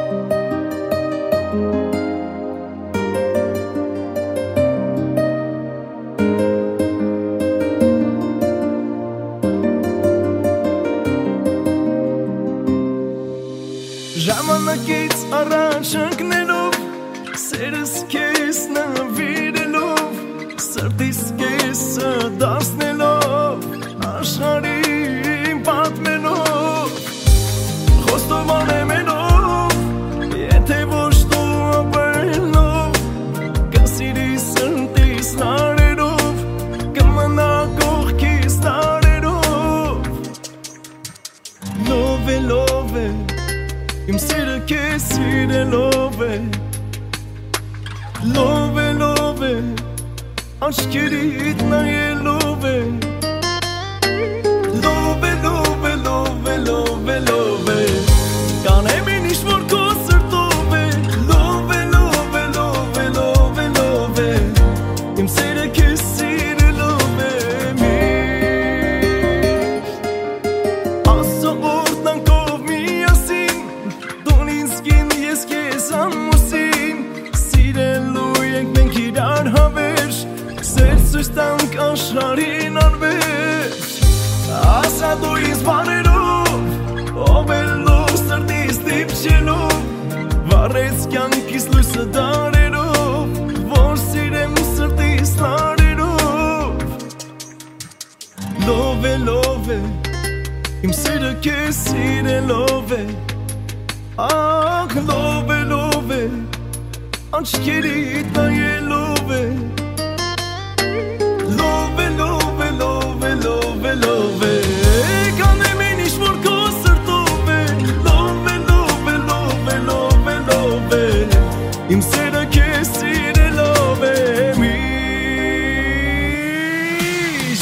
Ժամանակից առաջ ընկնելով սերս քեզ նվիրելով սրտիս կեսը դարձնելով աշխարհին պատմելով խոստովան եմ ելով եթե ոչ դու ապրելով կսիրի սրտիս նարերով կմնա կողքիս տարերով լով է Im sere che sire love Aşkirit na ye love Kan emin ish vor kosër tove Love Im sere che sire love Aso ort nan kov mi asin Skin yes kes amusin Sire lujek men kirar havesh Sërës tank ashrarin arvesh Asa do izbarerov O bello sërtis tip qelov Varec kjan kis lujse darerov Vor sirem sërtis larerov Love Im sire kes sire love Ah, love Aşkirit na ye love Love Kan emin ish vor kosër tove Love Im sere ke sire love Mish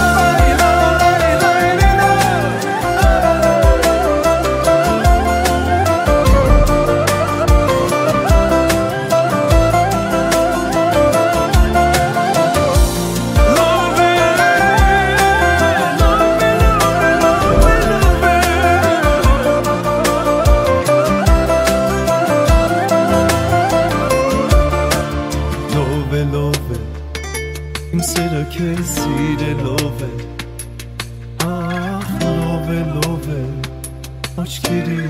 Im sere che sire love Ah, love Aşkiri